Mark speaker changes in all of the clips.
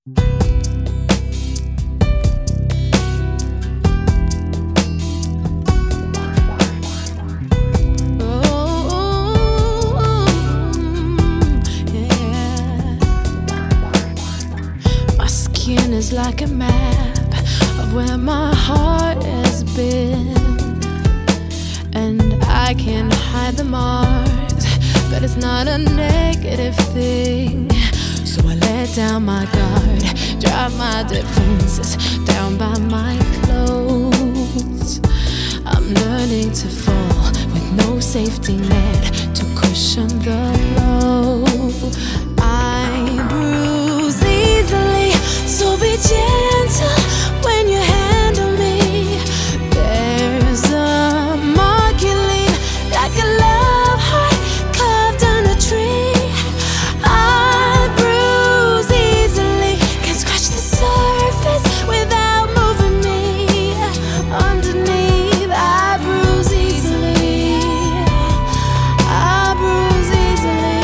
Speaker 1: Is like a map of where my heart has been, and I can hide the marks, but it's not a negative thing. So I let down my guard, drop my defenses down by my clothes. I'm learning to fall with no safety net to cushion the blow. I bruise easily, so be gentle when you handle me. There's a mark you leave, like a love heart carved on a tree. I bruise easily, can scratch the surface without moving me. Underneath, I bruise easily. I bruise easily.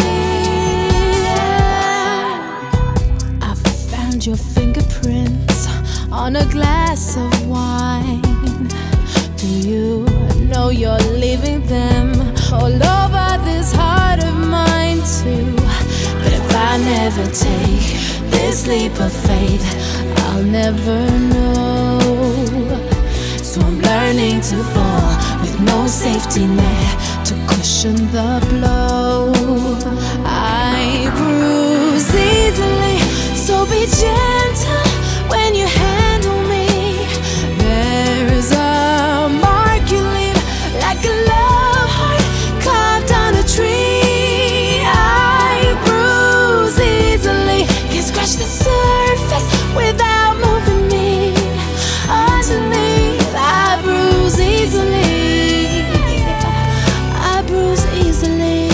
Speaker 1: I found your fingerprints on a glass of wine. Do you know you're leaving them all over this heart of mine too? But if I never take this leap of faith, I'll never know. So I'm learning to fall with no safety net to cushion the blow. I bruise easily, so be gentle when you handle me. There's a mark you leave, like a love heart carved on a tree. I bruise easily, can scratch the surface without moving me. Underneath, I bruise easily. I bruise easily.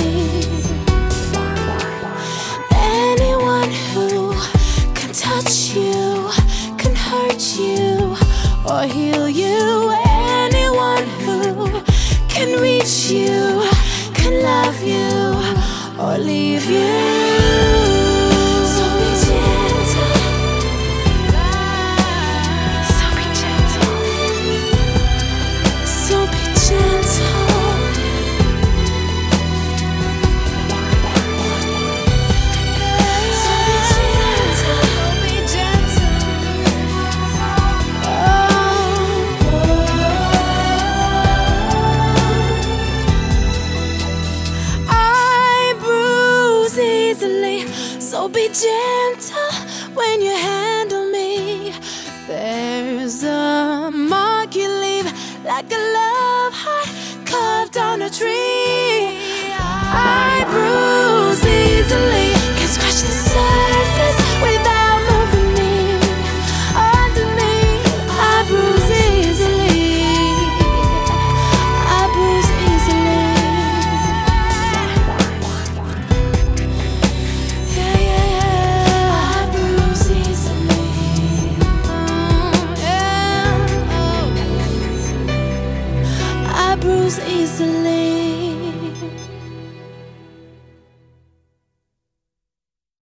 Speaker 1: Anyone who can touch you, can hurt you or heal you. Anyone who can reach you, can love you or leave you. So be gentle. So be gentle. So be gentle. So be gentle. Be gentle. I bruise easily, so be gentle when you handle me. There's a mark you leave, like a love heart carved on a tree. I bruise easily, can scratch the surface without moving me. Underneath, I bruise easily. I bruise easily. Yeah, yeah, yeah. I bruise easily. Yeah. Oh. I bruise easily.